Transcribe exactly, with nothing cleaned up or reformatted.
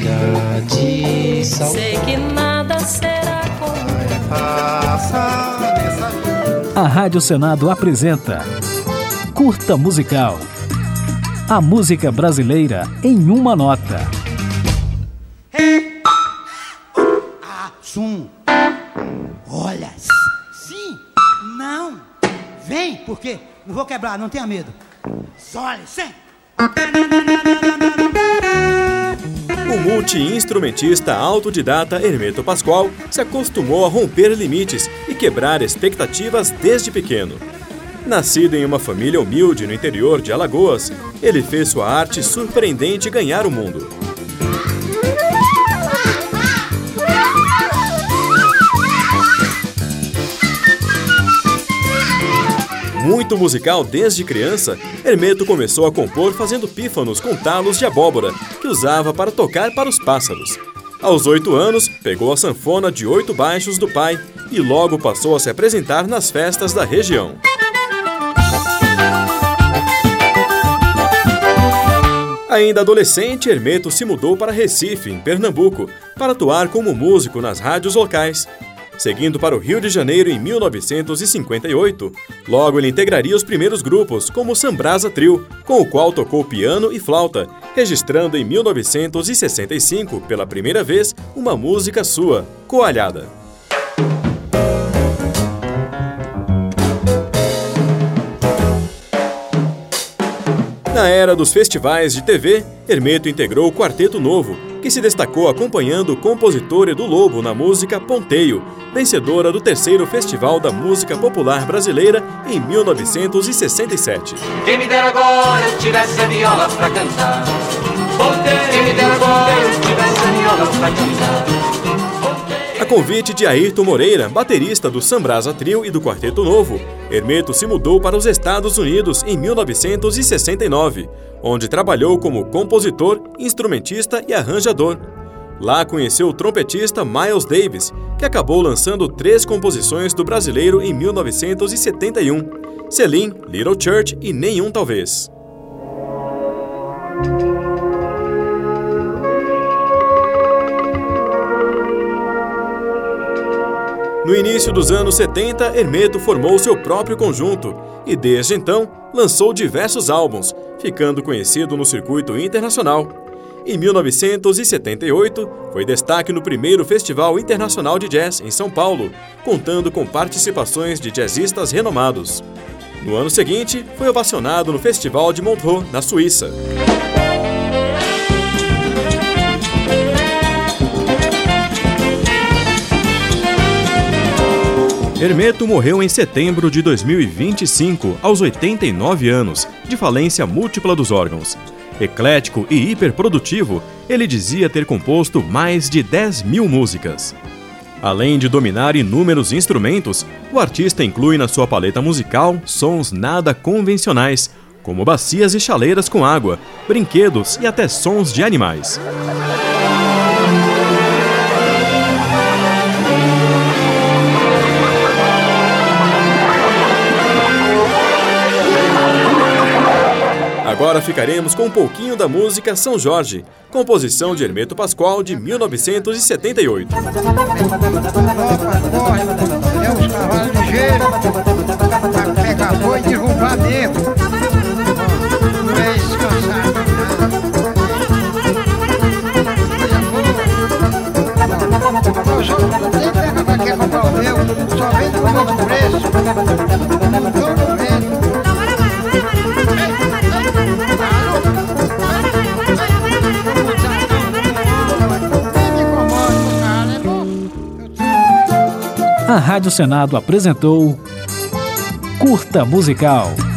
de sal. Sei que nada será como a Rádio Senado apresenta Curta Musical. A música brasileira em uma nota. Ah, zum. Olha. Sim. Não. Vem, por quê? Não vou quebrar, não tenha medo. Sole, sim. O multi-instrumentista autodidata Hermeto Pascoal se acostumou a romper limites e quebrar expectativas desde pequeno. Nascido em uma família humilde no interior de Alagoas, ele fez sua arte surpreendente ganhar o mundo. Muito musical desde criança, Hermeto começou a compor fazendo pífanos com talos de abóbora, que usava para tocar para os pássaros. Aos oito anos, pegou a sanfona de oito baixos do pai e logo passou a se apresentar nas festas da região. Ainda adolescente, Hermeto se mudou para Recife, em Pernambuco, para atuar como músico nas rádios locais. Seguindo para o Rio de Janeiro em mil novecentos e cinquenta e oito, logo ele integraria os primeiros grupos, como o Sambrasa Trio, com o qual tocou piano e flauta, registrando em mil novecentos e sessenta e cinco, pela primeira vez, uma música sua, Coalhada. Na era dos festivais de T V, Hermeto integrou o Quarteto Novo, que se destacou acompanhando o compositor Edu Lobo na música Ponteio, vencedora do terceiro Festival da Música Popular Brasileira em mil novecentos e sessenta e sete. Quem me dera agora eu tivesse a viola pra cantar. Ponteio. Quem me dera agora eu tivesse a viola pra cantar. A convite de Ayrton Moreira, baterista do Sambrasa Trio e do Quarteto Novo, Hermeto se mudou para os Estados Unidos em mil novecentos e sessenta e nove, onde trabalhou como compositor, instrumentista e arranjador. Lá conheceu o trompetista Miles Davis, que acabou lançando três composições do brasileiro em mil novecentos e setenta e um, Selim, Little Church e Nenhum Talvez. No início dos anos setenta, Hermeto formou seu próprio conjunto e, desde então, lançou diversos álbuns, ficando conhecido no circuito internacional. Em mil novecentos e setenta e oito, foi destaque no primeiro Festival Internacional de Jazz, em São Paulo, contando com participações de jazzistas renomados. No ano seguinte, foi ovacionado no Festival de Montreux, na Suíça. Hermeto morreu em setembro de dois mil e vinte e cinco, aos oitenta e nove anos, de falência múltipla dos órgãos. Eclético e hiperprodutivo, ele dizia ter composto mais de dez mil músicas. Além de dominar inúmeros instrumentos, o artista inclui na sua paleta musical sons nada convencionais, como bacias e chaleiras com água, brinquedos e até sons de animais. Agora ficaremos com um pouquinho da música São Jorge, composição de Hermeto Pascoal de mil novecentos e setenta e oito. É os cavalos ligeiros pra pegar boi e derrubar mesmo. Não é descansar. Só não tem pega pra quer comprar o meu, só vende o outro preço. Não tô no vendo. A Rádio Senado apresentou Curta Musical.